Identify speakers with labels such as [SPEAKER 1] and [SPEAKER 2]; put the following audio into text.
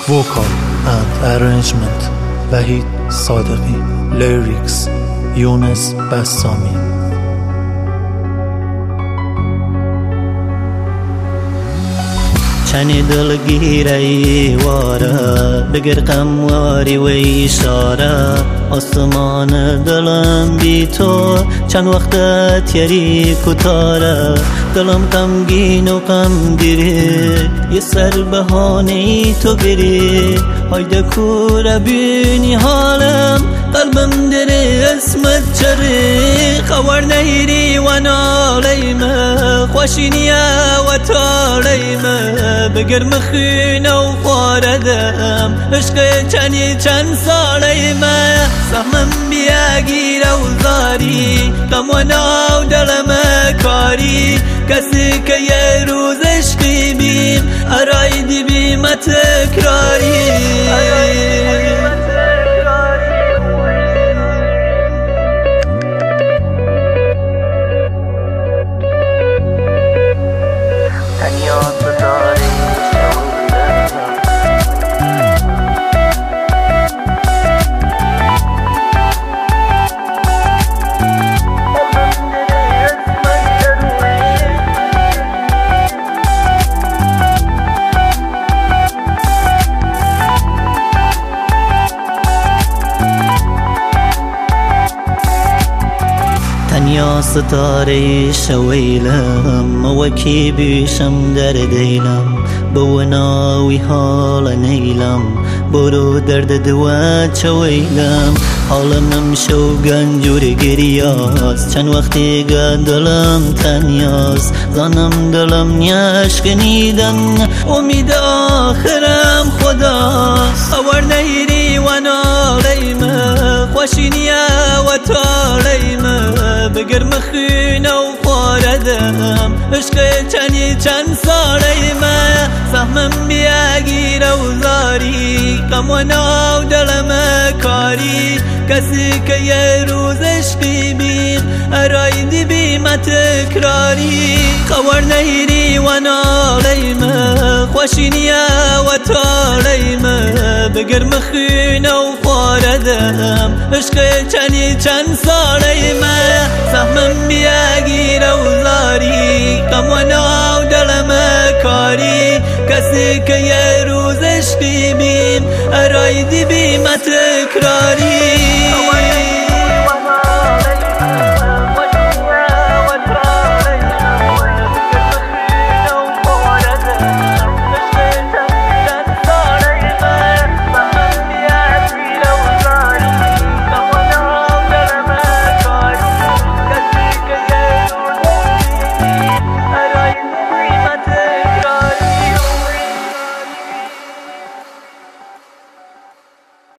[SPEAKER 1] Vocal and arrangement وحید صادقی. Lyrics یونس بسامی.
[SPEAKER 2] چنی دلگیری واره بگر قمواری و اشاره آسمان دلم بی تو چند وقت تیری کتاره دلم غمگین و غم گیره یه سر بهانه تو بری هایده کور بینی حالم قلبم دره اسمت چره خور نیری و نالیمه خوشینیه و تالیمه بگر مخینه و خواردم عشق چند سالیمه سهمم بیاگیره و زاری غم و ناو دلم کاری کسی که یه روز عشقی بیم ارایدی بیم تکراری تنیا ستاره شویلم وکی بیشم در دیلم بوناوی حال نیلم برو درد دوا چویلم حالم شو گنجور گریاست چند وقتی دلم تنیاست زنم دلم نیاش کنیدن امید آخرم خداست خور نیری و نالیمه خوشینیه و تالیمه بگر مخینه و خواردم عشق چند سالیمه سهمم بیاگیره و زاری غم و ناو دلم کاری کسی که یه روز عشقی بیم ارایدی بیم تکراری خور نیری و نالیمه خوشینیه و تالیمه بگر مخینه و خواردم عشق چند سالیمه سهمم بیاگیره و زاری غم و ناو دلم کاری کسی که یه روز عشقی بیم ارایدی بیم تکراری